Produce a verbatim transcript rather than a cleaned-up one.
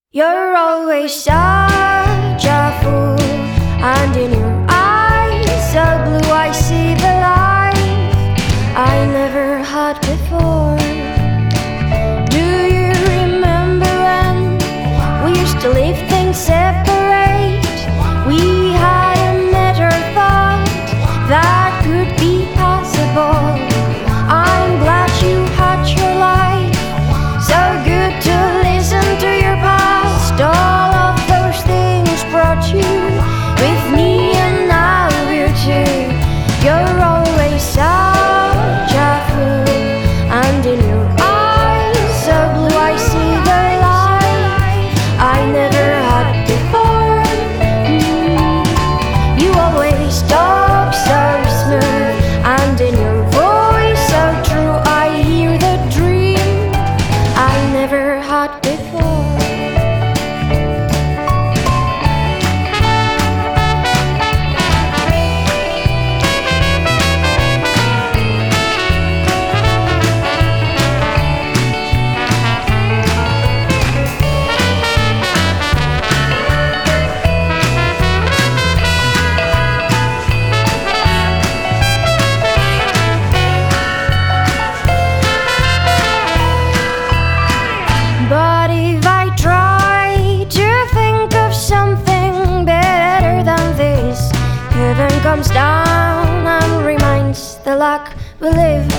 You're always such a fool, and in your eyes so blue I see the light I never had before. Do you remember when we used to leave things separate? We hadn't never thought that could be possible. I'm glad you had your life, so good to listen to your past. All of those things brought you with me, and now we're two. You're always such a fool, and in your eyes so blue I see the light I never had before. mm. You always talk so smooth, and in your voice so true I hear the dream I never had before. But if I try to think of something better than this, heaven comes down and reminds the luck we live